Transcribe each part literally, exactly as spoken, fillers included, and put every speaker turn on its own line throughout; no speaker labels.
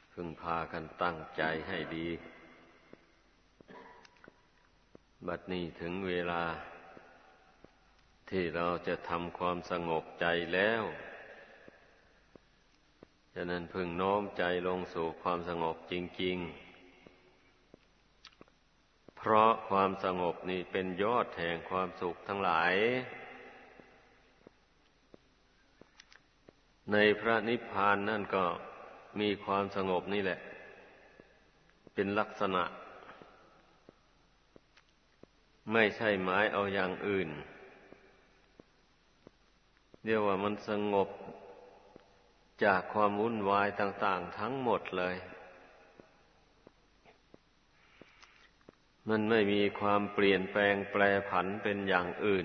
พึงพากันตั้งใจให้ดีบัดนี้ถึงเวลาที่เราจะทำความสงบใจแล้วฉะนั้นพึงโน้มใจลงสู่ความสงบจริงๆเพราะความสงบนี่เป็นยอดแห่งความสุขทั้งหลายในพระนิพพานนั่นก็มีความสงบนี่แหละเป็นลักษณะไม่ใช่หมายเอาอย่างอื่นเรียกว่ามันสงบจากความวุ่นวายต่างๆทั้งหมดเลยมันไม่มีความเปลี่ยนแปลงแปรผันเป็นอย่างอื่น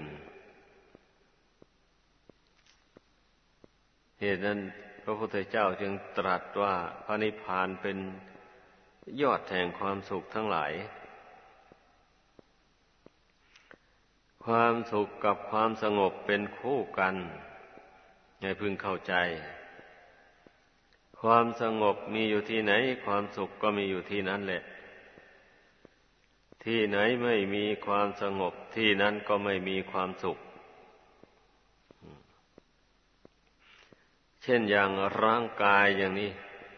เหตุนั้นพระพุทธเจ้าจึงตรัสว่าพระนิพพานเป็นยอดแห่งความสุขทั้งหลายความสุขกับความสงบเป็นคู่กันให้พึงเข้าใจความสงบมีอยู่ที่ไหนความสุขก็มีอยู่ที่นั้นแหละที่ไหนไม่มีความสงบที่นั้นก็ไม่มีความสุขเช่นอย่างร่างกายอย่างนี้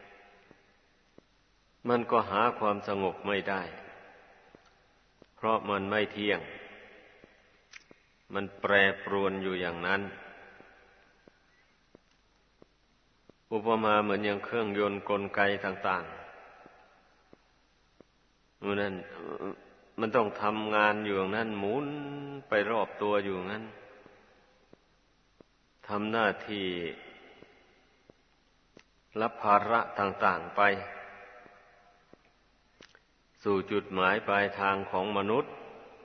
มันก็หาความสงบไม่ได้เพราะมันไม่เที่ยงมันแปรปรวนอยู่อย่างนั้นอุปมาเหมือนอย่างเครื่องยนต์กลไกต่างๆมันนั้นมันต้องทำงานอยู่อย่างนั้นหมุนไปรอบตัวอยู่อย่างนั้นทำหน้าที่รับภาระต่างๆไปสู่จุดหมายปลายทางของมนุษย์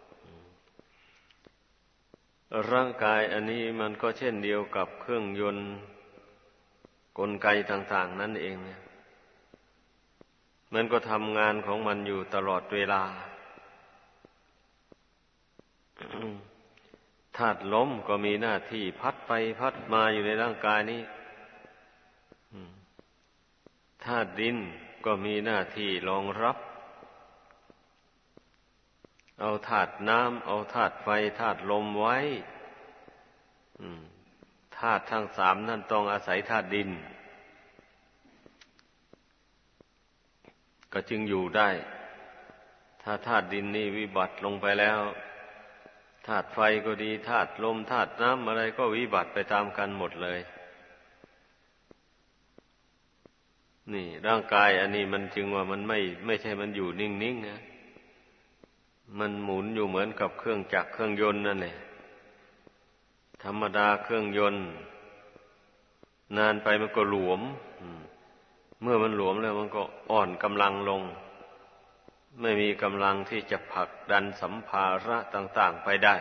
ร่างกายอันนี้มันก็เช่นเดียวกับเครื่องยนต์กลไกต่างๆนั่นเองมันก็ทำงานของมันอยู่ตลอดเวลา ธาตุลมก็มีหน้าที่พัดไปพัดมาอยู่ในร่างกายนี้ธาตุดินก็มีหน้าที่รองรับเอาธาตุน้ำเอาธาตุไฟธาตุลมไว้ธาตุทั้งสามนั่นต้องอาศัยธาตุดินก็จึงอยู่ได้ถ้าธาตุดินนี่วิบัติลงไปแล้วธาตุไฟก็ดีธาตุลมธาตุน้ำอะไรก็วิบัติไปตามกันหมดเลยนี่ร่างกายอันนี้มันจึงว่ามันไม่ไม่ใช่มันอยู่นิ่งๆนะมันหมุนอยู่เหมือนกับเครื่องจักรเครื่องยนต์นั่นแหละธรรมดาเครื่องยนต์นานไปมันก็หลวมเมื่อมันหลวมแล้วมันก็อ่อนกำลังลงไม่มีกำลังที่จะผลักดันสัมภาระต่างๆไปได้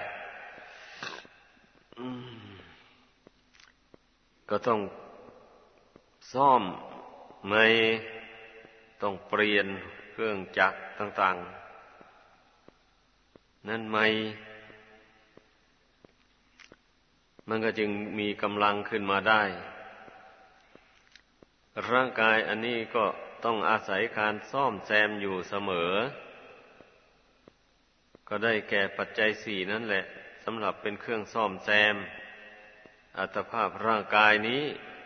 ก็ต้องซ่อมไม่ต้องเปลี่ยนเครื่องจักรต่างๆนั่นไม่มันก็จึงมีกำลังขึ้นมาได้ร่างกายอันนี้ก็ต้องอาศัยการซ่อมแซมอยู่เสมอก็ได้แก่ปัจจัยสี่นั่นแหละสำหรับเป็นเครื่องซ่อมแซมอัตภาพร่างกายนี้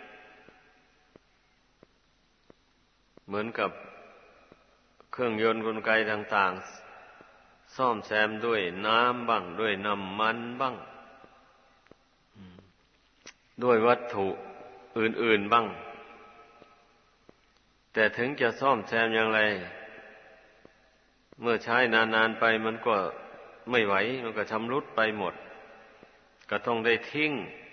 เหมือนกับเครื่องยนต์กลไกต่างๆซ่อมแซมด้วยน้ำบ้างด้วยน้ำมันบ้างด้วยวัตถุอื่นๆบ้างแต่ถึงจะซ่อมแซมอย่างไรเมื่อใช้นานๆไปมันก็ไม่ไหวมันก็ชำรุดไปหมดก็ต้องได้ทิ้ง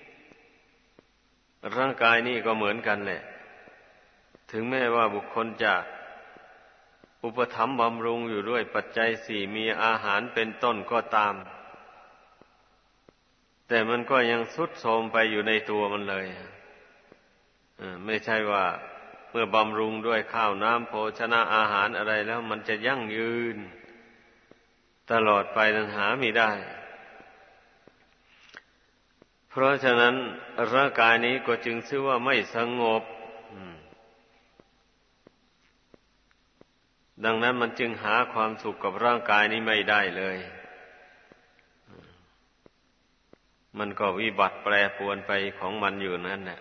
ร่างกายนี่ก็เหมือนกันแหละถึงแม้ว่าบุคคลจะอุปถัมภ์บำรุงอยู่ด้วยปัจจัยสี่มีอาหารเป็นต้นก็ตามแต่มันก็ยังทรุดโทรมไปอยู่ในตัวมันเลยไม่ใช่ว่าเมื่อบำรุงด้วยข้าวน้ำโภชนะอาหารอะไรแล้วมันจะยั่งยืนตลอดไปนั้นหาไม่ได้เพราะฉะนั้นร่างกายนี้ก็จึงชื่อว่าไม่สงบดังนั้นมันจึงหาความสุขกับร่างกายนี้ไม่ได้เลยมันก็วิบัติแปรปรวนไปของมันอยู่นั่นแหละ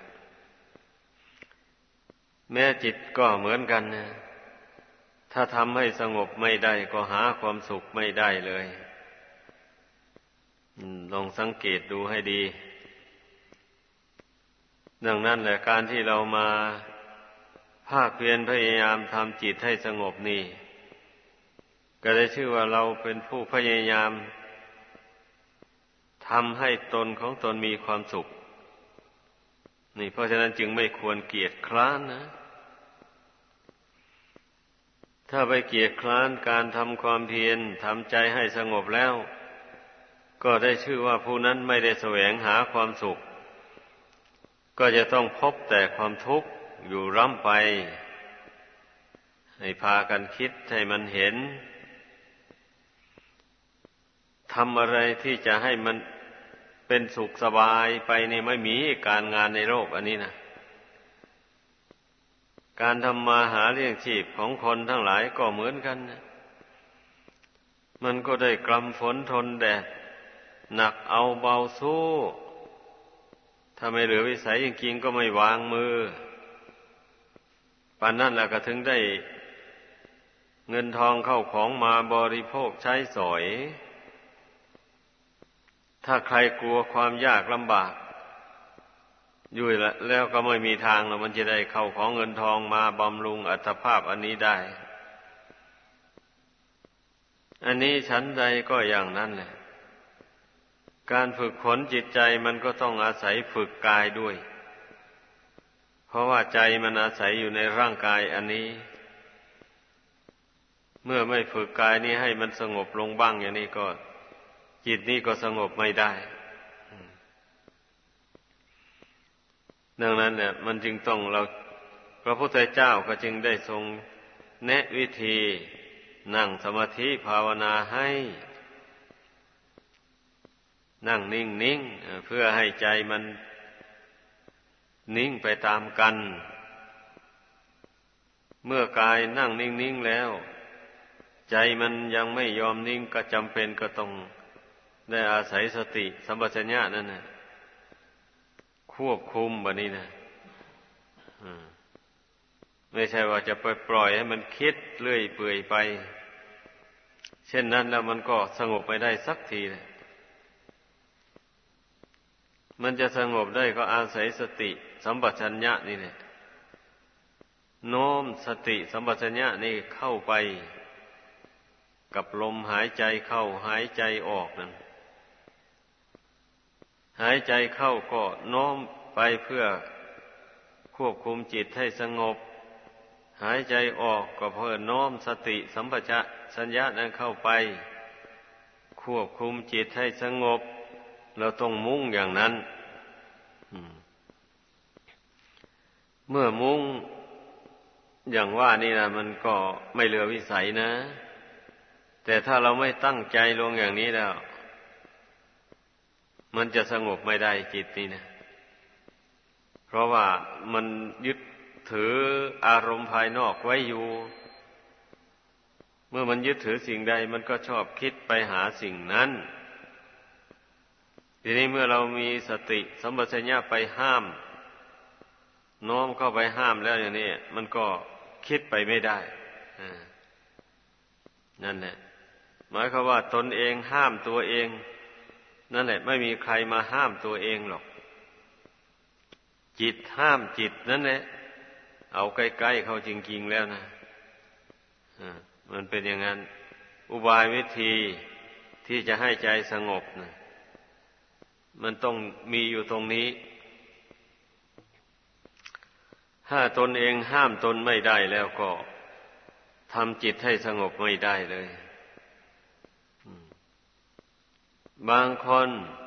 แม้จิตก็เหมือนกันนะถ้าทำให้สงบไม่ได้ก็หาความสุขไม่ได้เลยลองสังเกตดูให้ดีดังนั้นแหละการที่เรามาภาคเพียรพยายามทำจิตให้สงบนี่ก็ได้ชื่อว่าเราเป็นผู้พยายามทำให้ตนของตนมีความสุขนี่เพราะฉะนั้นจึงไม่ควรเกียจคร้านนะถ้าไปเกียจคร้านการทำความเพียรทำใจให้สงบแล้วก็ได้ชื่อว่าผู้นั้นไม่ได้แสวงหาความสุขก็จะต้องพบแต่ความทุกข์อยู่ร่ำไปให้พากันคิดให้มันเห็นทำอะไรที่จะให้มันเป็นสุขสบายไปนี่ไม่มีการงานในโลกอันนี้นะการทำมาหาเลี้ยงชีพของคนทั้งหลายก็เหมือนกันนะมันก็ได้กำฝนทนแดดหนักเอาเบาสู้ถ้าไม่เหลือวิสัยจริงๆก็ไม่วางมือปานนั้นแหละก็ถึงได้เงินทองเข้าของมาบริโภคใช้สอยถ้าใครกลัวความยากลำบากอยู่แล้วก็ไม่มีทางแล้วมันจะได้เข้าของเงินทองมาบำรุงอัตภาพอันนี้ได้อันนี้ชั้นใดก็อย่างนั้นแหละการฝึกฝนจิตใจมันก็ต้องอาศัยฝึกกายด้วยเพราะว่าใจมันอาศัยอยู่ในร่างกายอันนี้เมื่อไม่ฝึกกายนี้ให้มันสงบลงบ้างอย่างนี้ก็จิตนี้ก็สงบไม่ได้ดังนั้นเนี่ยมันจึงต้องเราพระพุทธเจ้าก็จึงได้ทรงแนะวิธีนั่งสมาธิภาวนาให้นั่งนิ่งๆเพื่อให้ใจมันนิ่งไปตามกันเมื่อกายนั่งนิ่งๆแล้วใจมันยังไม่ยอมนิ่งก็จำเป็นก็ต้องได้อาศัยสติสัมปชัญญะนั่นนะควบคุมแบบนี้นะไม่ใช่ว่าจะไปปล่อยให้มันคิดเรื่อยเปื่อยไปเช่นนั้นแล้วมันก็สงบไม่ได้สักทีเลยมันจะสงบได้ก็อาศัยสติสัมปชัญญะนี่แหละโน้มสติสัมปชัญญะนี่เข้าไปกับลมหายใจเข้าหายใจออกนั่นหายใจเข้าก็โน้มไปเพื่อควบคุมจิตให้สงบหายใจออกก็เพื่อโน้มสติสัมปชัญญะนั้นเข้าไปควบคุมจิตให้สงบเราต้องมุ่งอย่างนั้นเมื่อมุ่งอย่างว่านี่นะมันก็ไม่เหลือวิสัยนะแต่ถ้าเราไม่ตั้งใจลงอย่างนี้แล้วมันจะสงบไม่ได้จิตนี่นะเพราะว่ามันยึดถืออารมณ์ภายนอกไว้อยู่เมื่อมันยึดถือสิ่งใดมันก็ชอบคิดไปหาสิ่งนั้นทีนี้เมื่อเรามีสติสัมปชัญญะไปห้ามโน้มเข้าไปห้ามแล้วอย่างนี้มันก็คิดไปไม่ได้นั่นแหละหมายความว่าตนเองห้ามตัวเองนั่นแหละไม่มีใครมาห้ามตัวเองหรอกจิตห้ามจิตนั่นแหละเอาใกล้ๆเข้าจริงๆแล้วนะมันเป็นอย่างนั้นอุบายวิธีที่จะให้ใจสงบนะมันต้องมีอยู่ตรงนี้ถ้าตนเองห้ามตนไม่ได้แล้วก็ทำจิตให้สงบไม่ได้เลยบางคน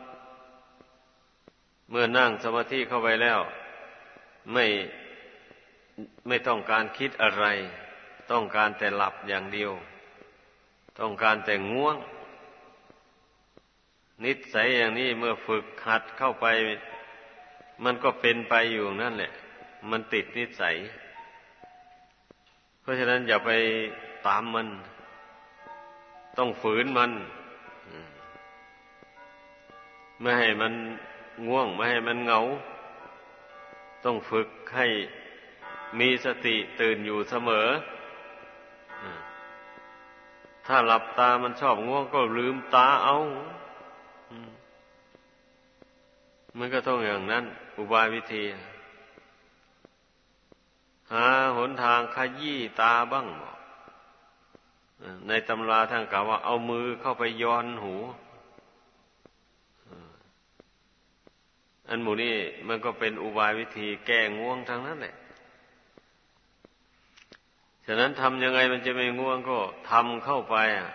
เมื่อนั่งสมาธิเข้าไปแล้วไม่ไม่ต้องการคิดอะไรต้องการแต่หลับอย่างเดียวต้องการแต่ง่วงนิสัยอย่างนี้เมื่อฝึกหัดเข้าไปมันก็เป็นไปอยู่นั่นแหละมันติดนิสัยเพราะฉะนั้นอย่าไปตามมันต้องฝืนมันไม่ให้มันง่วงไม่ให้มันเหงาต้องฝึกให้มีสติตื่นอยู่เสมอถ้าหลับตามันชอบง่วงก็ลืมตาเอามันก็ต้องอย่างนั้นอุบายวิธีหาหนทางขยี้ตาบ้างในตำราท่านกล่าวว่าเอามือเข้าไปย้อนหูอันหมู่นี้มันก็เป็นอุบายวิธีแก้ง่วงทั้งนั้นแหละฉะนั้นทำยังไงมันจะไม่ง่วงก็ทำเข้าไปอ่ะ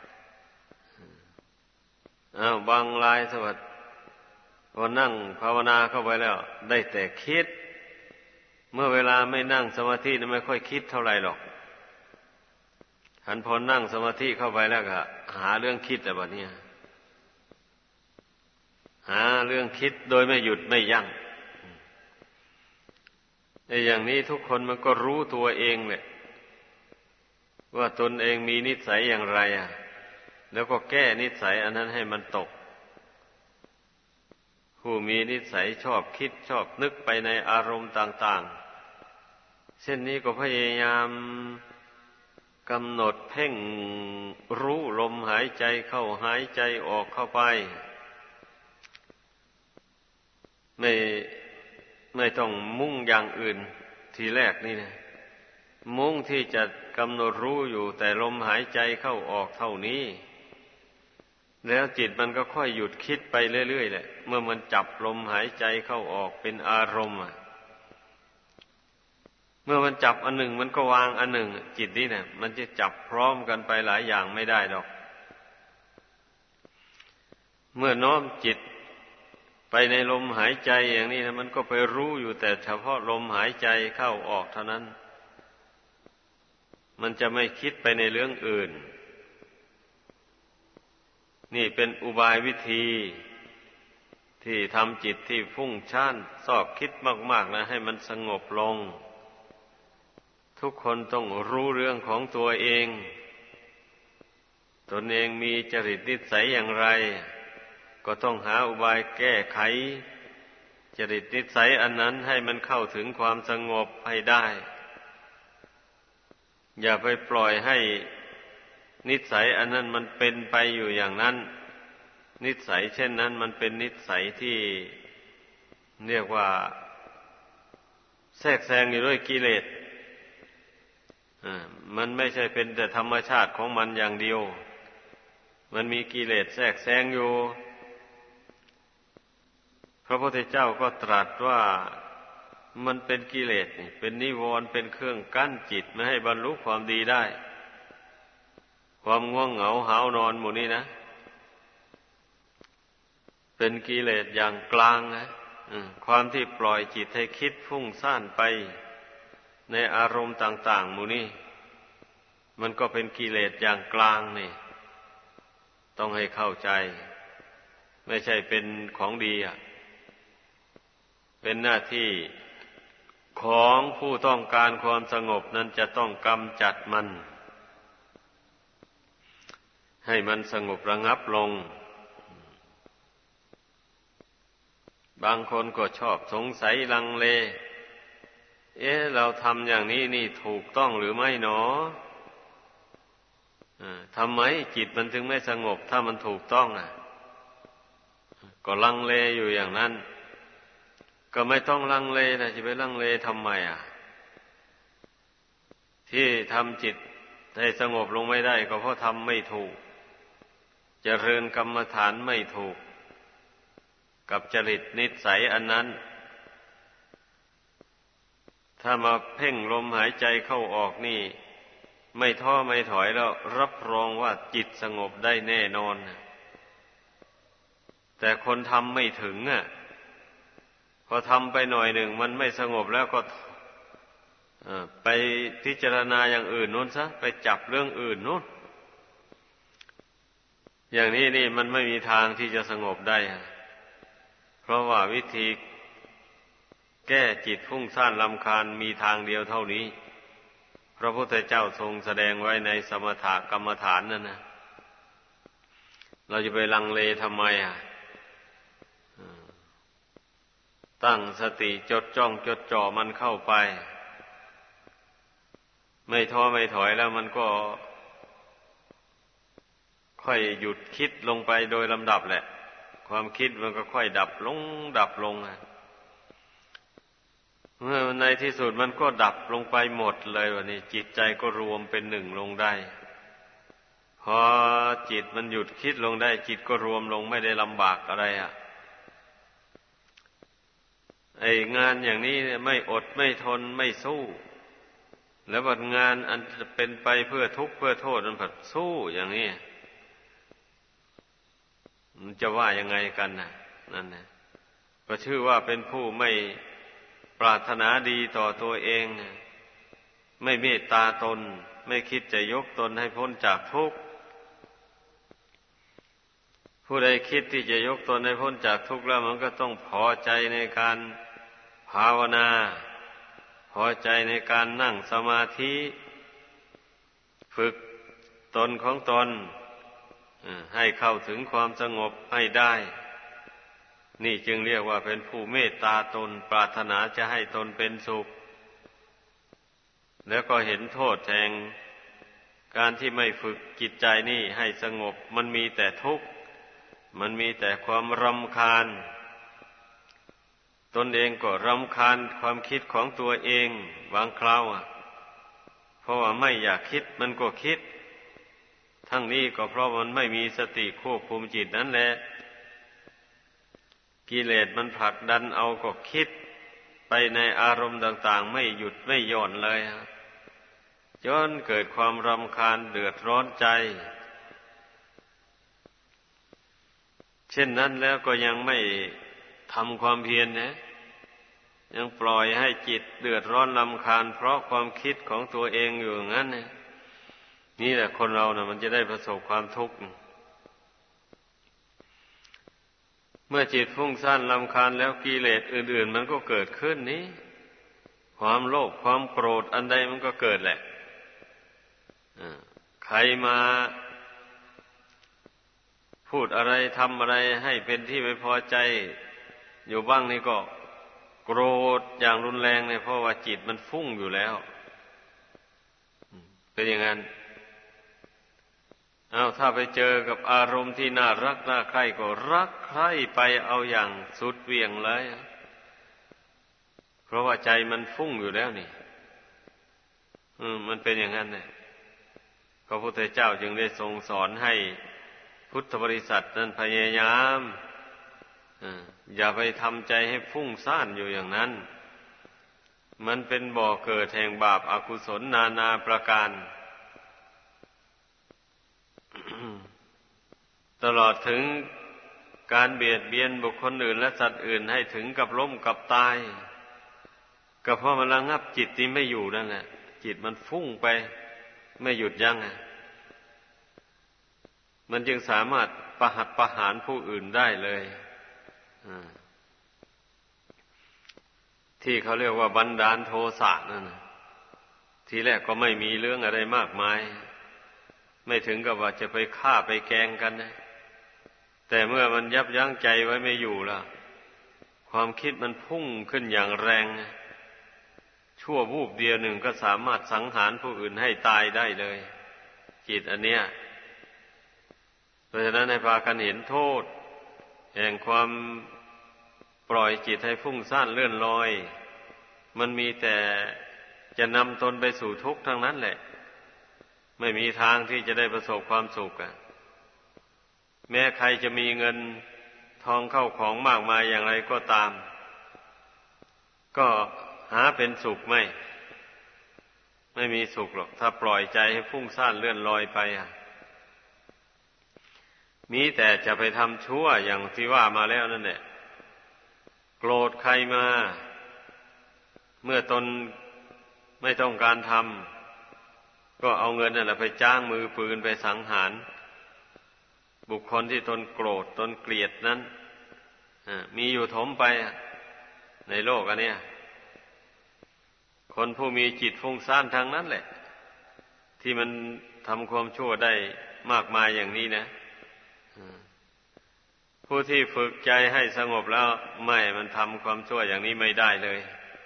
อ้าวบางรายสวัสดิ์พอนั่งภาวนาเข้าไปแล้วได้แต่คิดเมื่อเวลาไม่นั่งสมาธินั้นไม่ค่อยคิดเท่าไหร่หรอกหันพอนั่งสมาธิเข้าไปแล้วก็หาเรื่องคิดแต่บัดนี้หาเรื่องคิดโดยไม่หยุดไม่ยั้งในอย่างนี้ทุกคนมันก็รู้ตัวเองแหละว่าตนเองมีนิสัยอย่างไรอ่ะแล้วก็แก้นิสัยอันนั้นให้มันตกผู้มีนิสัยชอบคิดชอบนึกไปในอารมณ์ต่างๆเช่นนี้ก็พยายามกำหนดเพ่งรู้ลมหายใจเข้าหายใจออกเข้าไปไม่ไม่ต้องมุ่งอย่างอื่นทีแรกนี่นะมุ่งที่จะกำหนดรู้อยู่แต่ลมหายใจเข้าออกเท่านี้แล้วจิตมันก็ค่อยหยุดคิดไปเรื่อยๆแหละเมื่อมันจับลมหายใจเข้าออกเป็นอารมณ์เมื่อมันจับอันหนึ่งมันก็วางอันหนึ่งจิตนี่เนี่ยมันจะจับพร้อมกันไปหลายอย่างไม่ได้ดอกเมื่อน้อมจิตไปในลมหายใจอย่างนี้นะมันก็ไปรู้อยู่แต่เฉพาะลมหายใจเข้าออกเท่านั้นมันจะไม่คิดไปในเรื่องอื่นนี่เป็นอุบายวิธีที่ทำจิตที่ฟุ้งซ่านชอบคิดมากๆนะให้มันสงบลงทุกคนต้องรู้เรื่องของตัวเองตนเองมีจริตนิสัยอย่างไรก็ต้องหาอุบายแก้ไขจริตนิสัยอันนั้นให้มันเข้าถึงความสงบให้ได้อย่าไปปล่อยให้นิสัยอันนั้นมันเป็นไปอยู่อย่างนั้นนิสัยเช่นนั้นมันเป็นนิสัยที่เรียกว่าแทรกแซงอยู่ด้วยกิเลสอ่ามันไม่ใช่เป็นแต่ธรรมชาติของมันอย่างเดียวมันมีกิเลสแทรกแซงอยู่พระพุทธเจ้าก็ตรัสว่ามันเป็นกิเลสนี่เป็นนิวรณ์เป็นเครื่องกั้นจิตไม่ให้บรรลุความดีได้ความง่วงเหงาหาวนอนหมู่นี้นะเป็นกิเลสอย่างกลางนะความที่ปล่อยจิตให้คิดฟุ้งซ่านไปในอารมณ์ต่างๆหมู่นี้มันก็เป็นกิเลสอย่างกลางนี่ต้องให้เข้าใจไม่ใช่เป็นของดีอ่ะเป็นหน้าที่ของผู้ต้องการความสงบนั้นจะต้องกำจัดมันให้มันสงบระงับลงบางคนก็ชอบสงสัยลังเลเอ๊ะเราทำอย่างนี้นี่ถูกต้องหรือไม่หนอทำไมจิตมันถึงไม่สงบถ้ามันถูกต้องอ่ะก็ลังเลอยู่อย่างนั้นก็ไม่ต้องลังเลนะจะไปลังเลทำไมอ่ะที่ทำจิตให้สงบลงไม่ได้ก็เพราะทำไม่ถูกเจริญกรรมฐานไม่ถูกกับจริตนิสัยอันนั้นถ้ามาเพ่งลมหายใจเข้าออกนี่ไม่ท้อไม่ถอยแล้วรับรองว่าจิตสงบได้แน่นอนแต่คนทำไม่ถึงอ่ะพอทำไปหน่อยหนึ่งมันไม่สงบแล้วก็ไปพิจารณาอย่างอื่นนู้นซะไปจับเรื่องอื่นนู้นอย่างนี้นี่มันไม่มีทางที่จะสงบได้เพราะว่าวิธีแก้จิตฟุ้งซ่านรำคาญมีทางเดียวเท่านี้พระพุทธเจ้าทรงแสดงไว้ในสมถกรรมฐานนั่นนะเราจะไปลังเลทำไมอ่ะตั้งสติจดจ้องจดจ่อมันเข้าไปไม่ท้อไม่ถอยแล้วมันก็ค่อยหยุดคิดลงไปโดยลำดับแหละความคิดมันก็ค่อยดับลงดับลงอ่ะเมื่อในที่สุดมันก็ดับลงไปหมดเลยวันนี้จิตใจก็รวมเป็นหนึ่งลงได้พอจิตมันหยุดคิดลงได้จิตก็รวมลงไม่ได้ลำบากอะไรอ่ะไอ้งานอย่างนี้ไม่อดไม่ทนไม่สู้แล้วบัดงานอันจะเป็นไปเพื่อทุกข์เพื่อโทษมันผัดสู้อย่างนี้มันจะว่ายังไงกันน่ะนั่นนะก็ชื่อว่าเป็นผู้ไม่ปรารถนาดีต่อตัวเองไม่เมตตาตนไม่คิดจะยกตนให้พ้นจากทุกข์ผู้ใดคิดที่จะยกตนให้พ้นจากทุกข์แล้วมันก็ต้องพอใจในการภาวนาพอใจในการนั่งสมาธิฝึกตนของตนให้เข้าถึงความสงบให้ได้นี่จึงเรียกว่าเป็นผู้เมตตาตนปรารถนาจะให้ตนเป็นสุขแล้วก็เห็นโทษแห่งการที่ไม่ฝึกจิตใจนี่ให้สงบมันมีแต่ทุกข์มันมีแต่ความรำคาญตนเองก็รำคาญความคิดของตัวเองบางคราวอ่ะเพราะว่าไม่อยากคิดมันก็คิดทั้งนี้ก็เพราะมันไม่มีสติควบคุมจิตนั่นแหละกิเลสมันผลักดันเอาก็คิดไปในอารมณ์ต่างๆไม่หยุดไม่หย่อนเลยจนเกิดความรำคาญเดือดร้อนใจเช่นนั้นแล้วก็ยังไม่ทำความเพียรนะยังปล่อยให้จิตเดือดร้อนรำคาญเพราะความคิดของตัวเองอยู่อย่างนั้นนะนี่แหละคนเรานะมันจะได้ประสบความทุกข์เมื่อจิตฟุ้งซ่านรำคาญแล้วกิเลสอื่นๆมันก็เกิดขึ้นนี้ความโลภความโกรธอันใดมันก็เกิดแหละใครมาพูดอะไรทำอะไรให้เป็นที่ไม่พอใจอยู่บ้างนี่ก็โกรธอย่างรุนแรงเลยเพราะว่าจิตมันฟุ้งอยู่แล้วเป็นอย่างนั้นเอาถ้าไปเจอกับอารมณ์ที่น่ารักน่าใคร่ก็รักใคร่ไปเอาอย่างสุดเหวี่ยงเลยเพราะว่าใจมันฟุ้งอยู่แล้วนี่อืมมันเป็นอย่างนั้นเนี่ยพระพุทธเจ้าจึงได้ทรงสอนให้พุทธบริษัทนั้นพยายามอย่าไปทำใจให้ฟุ้งซ่านอยู่อย่างนั้นมันเป็นบ่อเกิดแห่งบาปอกุศลนานาประการ ตลอดถึงการเบียดเบียนบุคคลอื่นและสัตว์อื่นให้ถึงกับล้มกับตายก็เพราะมันระงับจิตที่ไม่อยู่นั่นแหละจิตมันฟุ้งไปไม่หยุดยั้งมันจึงสามารถประหัตประหารผู้อื่นได้เลยที่เขาเรียกว่าบันดาลโทสะนั่นทีแรกก็ไม่มีเรื่องอะไรมากมายไม่ถึงกับว่าจะไปฆ่าไปแกล้งกันนะแต่เมื่อมันยับยั้งใจไว้ไม่อยู่ล่ะความคิดมันพุ่งขึ้นอย่างแรงชั่ววูบเดียวหนึ่งก็สามารถสังหารผู้อื่นให้ตายได้เลยจิตอันเนี้ยเพราะฉะนั้นให้พากันเห็นโทษแห่งความปล่อยจิตให้ฟุ้งซ่านเลื่อนลอยมันมีแต่จะนำตนไปสู่ทุกข์ทั้งนั้นแหละไม่มีทางที่จะได้ประสบความสุขอ่ะแม้ใครจะมีเงินทองเข้าของมากมายอย่างไรก็ตามก็หาเป็นสุขไม่ไม่มีสุขหรอกถ้าปล่อยใจให้ฟุ้งซ่านเลื่อนลอยไปอ่ะมีแต่จะไปทำชั่วอย่างที่ว่ามาแล้วนั่นแหละโกรธใครมาเมื่อตนไม่ต้องการทำก็เอาเงินนั่นแหละไปจ้างมือปืนไปสังหารบุคคลที่ตนโกรธตนเกลียดนั้นมีอยู่ถมไปในโลกอันเนี้ยคนผู้มีจิตฟุ้งซ่านทางนั้นแหละที่มันทำความชั่วได้มากมายอย่างนี้นะผู้ที่ฝึกใจให้สงบแล้วไม่มันทำความชั่วอย่างนี้ไม่ได้เลย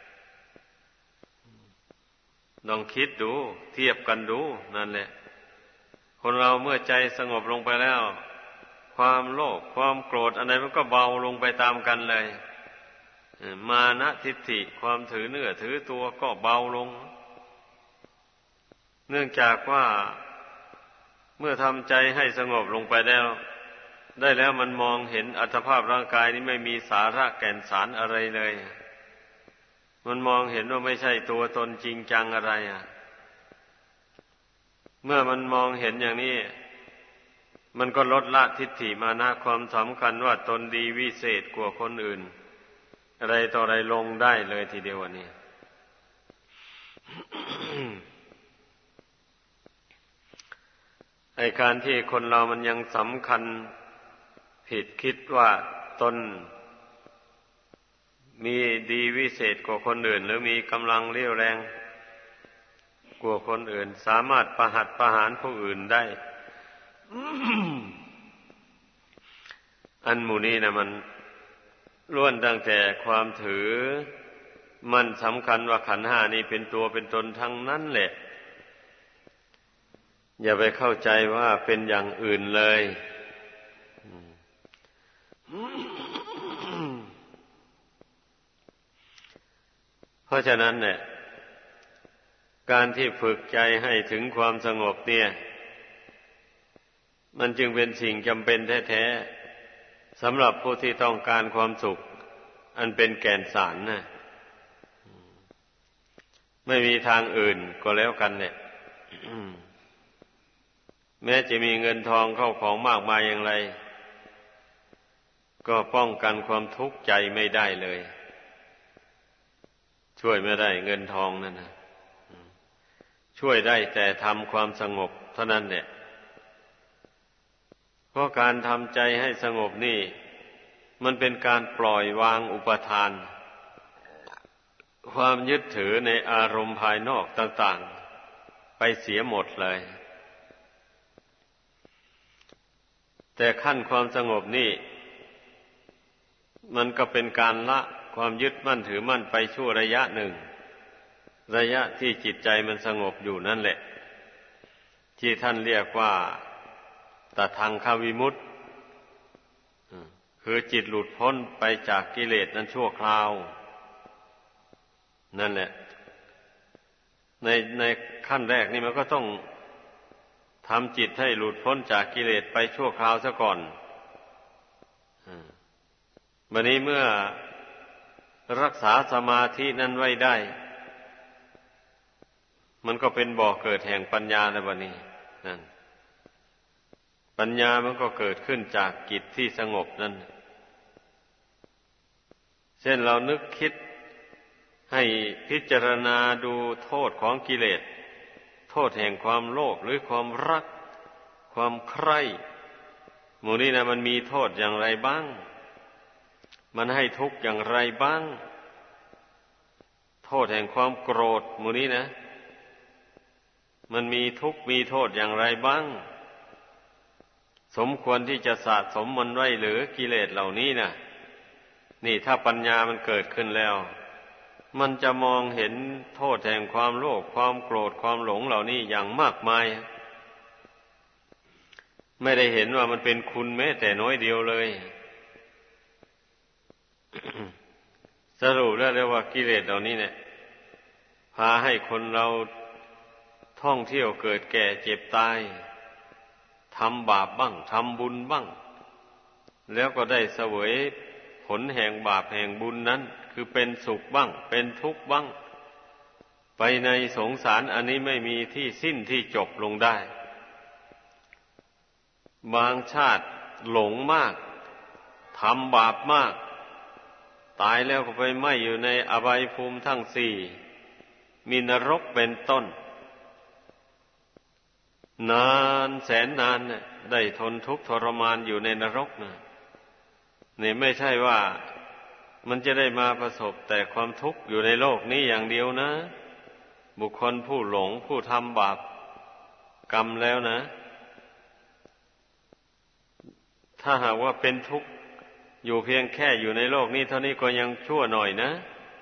ลองคิดดูเทียบกันดูนั่นแหละคนเราเมื่อใจสงบลงไปแล้วความโลภความโกรธอะไรมันก็เบาลงไปตามกันเลยมานะทิฏฐิความถือเนื้อถือตัวก็เบาลงเนื่องจากว่าเมื่อทำใจให้สงบลงไปแล้วได้แล้วมันมองเห็นอัตภาพร่างกายนี้ไม่มีสาระแก่นสารอะไรเลยมันมองเห็นว่าไม่ใช่ตัวตนจริงจังอะไรอ่ะเมื่อมันมองเห็นอย่างนี้มันก็ลดละทิฏฐิมานะความสำคัญว่าตนดีวิเศษกว่าคนอื่นอะไรต่ออะไรลงได้เลยทีเดียววันนี้ ไอ้การที่คนเรามันยังสำคัญผิดคิดว่าตนมีดีวิเศษกว่าคนอื่นหรือมีกำลังเรี่ยวแรงกว่าคนอื่นสามารถประหัตประหารผู้อื่นได้ อันหมู่นี้นะมันล้วนตั้งแต่ความถือมันสำคัญว่าขันธ์ห้านี้เป็นตัวเป็นตนทั้งนั้นแหละอย่าไปเข้าใจว่าเป็นอย่างอื่นเลยเพราะฉะนั้นเนี่ยการที่ฝึกใจให้ถึงความสงบเนี่ยมันจึงเป็นสิ่งจำเป็นแท้ๆสำหรับผู้ที่ต้องการความสุขอันเป็นแก่นสารนะไม่มีทางอื่นก็แล้วกันเนี่ย แม้จะมีเงินทองเข้าของมากมายอย่างไรก็ป้องกันความทุกข์ใจไม่ได้เลยช่วยไม่ได้เงินทองนั่นนะช่วยได้แต่ทำความสงบเท่านั้นแหละเพราะการทำใจให้สงบนี่มันเป็นการปล่อยวางอุปทานความยึดถือในอารมณ์ภายนอกต่างๆไปเสียหมดเลยแต่ขั้นความสงบนี่มันก็เป็นการละความยึดมั่นถือมั่นไปชั่วระยะหนึ่งระยะที่จิตใจมันสงบอยู่นั่นแหละที่ท่านเรียกว่าตทังควิมุตติคือจิตหลุดพ้นไปจากกิเลสนั้นชั่วคราวนั่นแหละในในขั้นแรกนี่มันก็ต้องทำจิตให้หลุดพ้นจากกิเลสไปชั่วคราวซะก่อนบัดนี้เมื่อรักษาสมาธินั้นไว้ได้มันก็เป็นบ่อเกิดแห่งปัญญาแล้วบัดนี้นั่นปัญญามันก็เกิดขึ้นจากจิตที่สงบนั่นเช่นเรานึกคิดให้พิจารณาดูโทษของกิเลสโทษแห่งความโลภหรือความรักความใคร่หมู่นี้นะมันมีโทษอย่างไรบ้างมันให้ทุกข์อย่างไรบ้างโทษแห่งความโกรธหมู่นี้นะมันมีทุกข์มีโทษอย่างไรบ้างสมควรที่จะสะสมมันไว้หรือกิเลสเหล่านี้นะนี่ถ้าปัญญามันเกิดขึ้นแล้วมันจะมองเห็นโทษแห่งความโลภความโกรธความหลงเหล่านี้อย่างมากมายไม่ได้เห็นว่ามันเป็นคุณแม้แต่น้อยเดียวเลย สรุปแล้วเรียกว่ากิเลสเหล่านี้เนี่ยพาให้คนเราท่องเที่ยวเกิดแก่เจ็บตายทำบาปบ้างทำบุญบ้างแล้วก็ได้เสวยผลแห่งบาปแห่งบุญนั้นคือเป็นสุขบ้างเป็นทุกข์บ้างไปในสงสารอันนี้ไม่มีที่สิ้นที่จบลงได้บางชาติหลงมากทำบาปมากตายแล้วก็ไปไหม้อยู่ในอบายภูมิทั้งสี่มีนรกเป็นต้นนานแสนนานเนี่ยได้ทนทุกข์ทรมานอยู่ในนรกนะนี่ไม่ใช่ว่ามันจะได้มาประสบแต่ความทุกข์อยู่ในโลกนี้อย่างเดียวนะบุคคลผู้หลงผู้ทำบาปกรรมแล้วนะถ้าหากว่าเป็นทุกข์อยู่เพียงแค่อยู่ในโลกนี้เท่านี้ก็ยังชั่วหน่อยนะ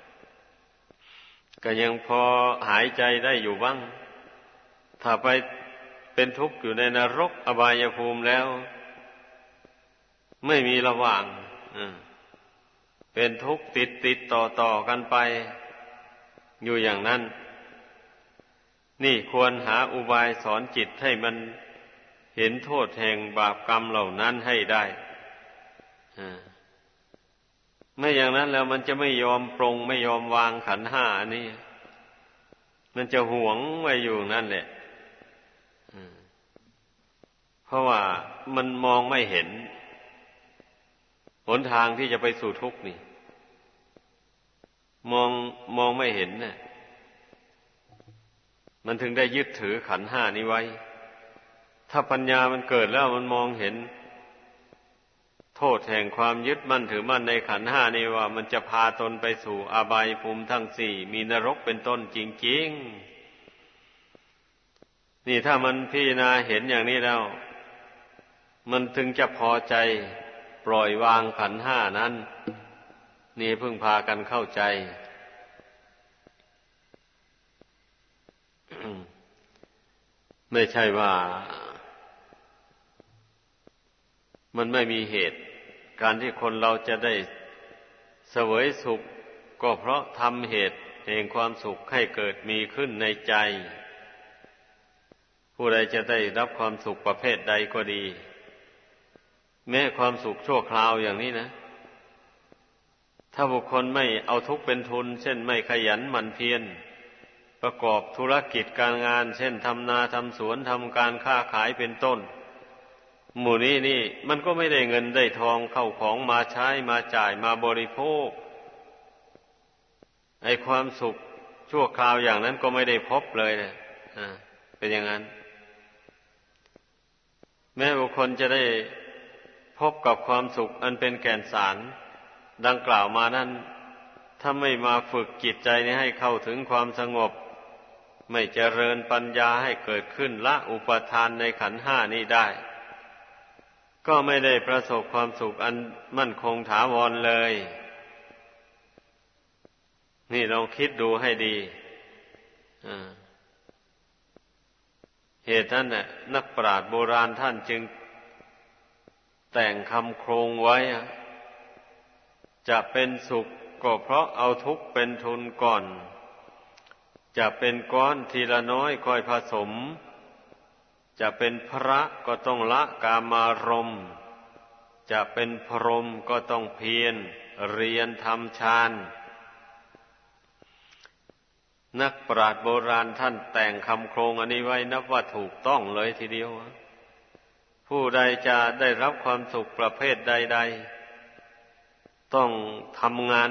ก็ยังพอหายใจได้อยู่บ้างถ้าไปเป็นทุกข์อยู่ในนรกอบายภูมิแล้วไม่มีระหว่างเป็นทุกข์ติดติดต่อต่อกันไปอยู่อย่างนั้นนี่ควรหาอุบายสอนจิตให้มันเห็นโทษแห่งบาปกรรมเหล่านั้นให้ได้ไม่อย่างนั้นแล้วมันจะไม่ยอมปรงไม่ยอมวางขันธ์ห้าอันนี้มันจะหวงไว้อยู่นั่นแหละเพราะว่ามันมองไม่เห็นหนทางที่จะไปสู่ทุกข์นี่มองมองไม่เห็นน่ะมันถึงได้ยึดถือขันธ์ห้านี้ไว้ถ้าปัญญามันเกิดแล้วมันมองเห็นโทษแห่งความยึดมั่นถือมั่นในขันธ์ห้านี่ว่ามันจะพาตนไปสู่อบายภูมิทั้งสี่มีนรกเป็นต้นจริงๆนี่ถ้ามันพิจารณาเห็นอย่างนี้แล้วมันถึงจะพอใจปล่อยวางขันธ์ห้านั้นนี่เพิ่งพากันเข้าใจ ไม่ใช่ว่ามันไม่มีเหตุการที่คนเราจะได้เสวยสุขก็เพราะทำเหตุแห่งความสุขให้เกิดมีขึ้นในใจผู้ใดจะได้รับความสุขประเภทใดก็ดีแม้ความสุขชั่วคราวอย่างนี้นะถ้าบุคคลไม่เอาทุกข์เป็นทุนเช่นไม่ขยันหมั่นเพียรประกอบธุรกิจการงานเช่นทำนาทำสวนทำการค้าขายเป็นต้นหมู่นี้นี่มันก็ไม่ได้เงินได้ทองเข้าของมาใช้มาจ่ายมาบริโภคไอ้ความสุขชั่วคราวอย่างนั้นก็ไม่ได้พบเลยนะอ่าเป็นอย่างนั้นแม้บุคคลจะได้พบกับความสุขอันเป็นแก่นสารดังกล่าวมานั้นถ้าไม่มาฝึกจิตใจนี้ให้เข้าถึงความสงบไม่เจริญปัญญาให้เกิดขึ้นละอุปทานในขันธ์ห้านี้ได้ก็ไม่ได้ประสบความสุขอันมั่นคงถาวรเลยนี่ลองคิดดูให้ดีเหตุนั้นน่ะนักปราชญ์โบราณท่านจึงแต่งคำโครงไว้จะเป็นสุขก็เพราะเอาทุกข์เป็นทุนก่อนจะเป็นก้อนทีละน้อยค่อยผสมจะเป็นพระก็ต้องละกามารมณ์จะเป็นพรหมก็ต้องเพียรเรียนทำฌานนักปราชญ์โบราณท่านแต่งคำโครงอันนี้ไว้นับว่าถูกต้องเลยทีเดียวผู้ใดจะได้รับความสุขประเภทใดๆต้องทำงาน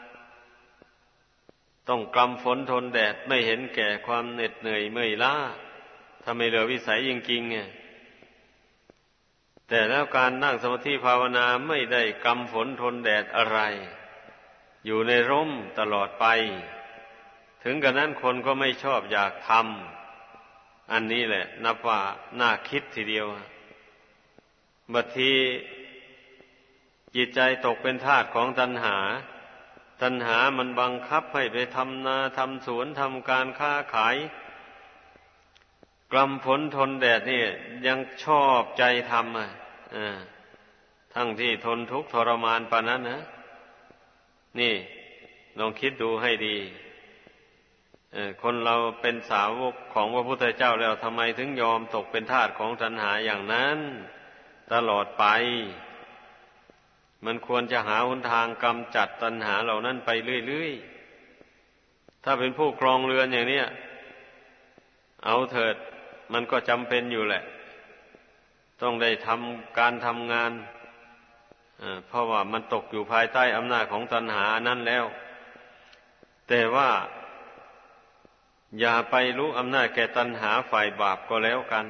ต้องกำฝนทนแดดไม่เห็นแก่ความเหน็ดเหนื่อยเมื่อยล้าถ้าไม่เหลือวิสัยจริงๆเนี่ยแต่แล้วการนั่งสมาธิภาวนาไม่ได้กำฝนทนแดดอะไรอยู่ในร่มตลอดไปถึงกระนั้นคนก็ไม่ชอบอยากทำอันนี้แหละนับว่าน่าคิดทีเดียวบางทีจิตใจตกเป็นทาสของตัณหาตัณหามันบังคับให้ไปทำนาทำสวนทำการค้าขายกำฝนทนแดดนี่ยังชอบใจทำอ่ะทั้งที่ทนทุกข์ทรมานปานนั้นนะนี่ลองคิดดูให้ดีคนเราเป็นสาวกของพระพุทธเจ้าแล้วทำไมถึงยอมตกเป็นทาสของตัณหาอย่างนั้นตลอดไปมันควรจะหาหนทางกำจัดตัณหาเหล่านั้นไปเรื่อยๆถ้าเป็นผู้ครองเรือนอย่างนี้เอาเถิดมันก็จำเป็นอยู่แหละต้องได้ทำการทำงานเพราะว่ามันตกอยู่ภายใต้อำนาจของตัณหานั้นแล้วแต่ว่าอย่าไปรู้อำนาจแก่ตัณหาฝ่ายบาปก็แล้วกัน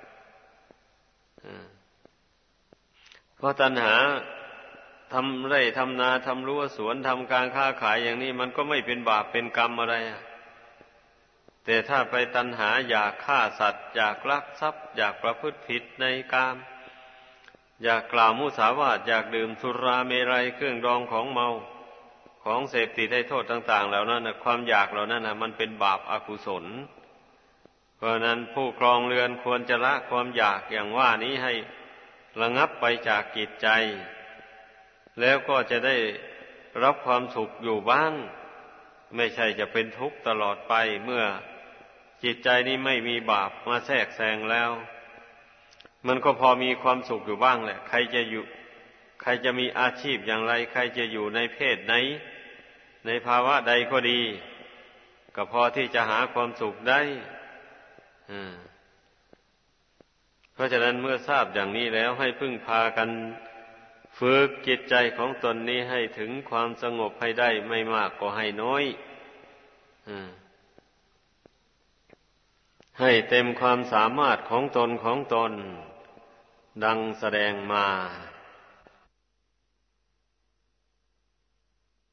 เพราะตัณหาทำไร่ทำนาทำรั้วสวนทำการค้าขายอย่างนี้มันก็ไม่เป็นบาปเป็นกรรมอะไรแต่ถ้าไปตัณหาอยากฆ่าสัตว์อยากลักทรัพย์อยากประพฤติผิดในกามอยากกล่าวมุสาวาทอยากดื่มสุราเมรัยเครื่องดองของเมาของเสพติดให้โทษต่างๆเหล่านั้นนะความอยากเหล่านั้นนะมันเป็นบาปอกุศลเพราะนั้นผู้ครองเรือนควรจะละความอยากอย่างว่านี้ให้ระงับไปจากจิตใจแล้วก็จะได้รับความสุขอยู่บ้างไม่ใช่จะเป็นทุกข์ตลอดไปเมื่อจิตใจนี้ไม่มีบาปมาแทรกแซงแล้วมันก็พอมีความสุขอยู่บ้างแหละใครจะอยู่ใครจะมีอาชีพอย่างไรใครจะอยู่ในเพศไหนในภาวะใดก็ดีก็พอที่จะหาความสุขได้เพราะฉะนั้นเมื่อทราบอย่างนี้แล้วให้พึ่งพากันฝึกจิตใจของตนนี้ให้ถึงความสงบให้ได้ไม่มากก็ให้น้อยให้เต็มความสามารถของตนของตนดังแสดงมา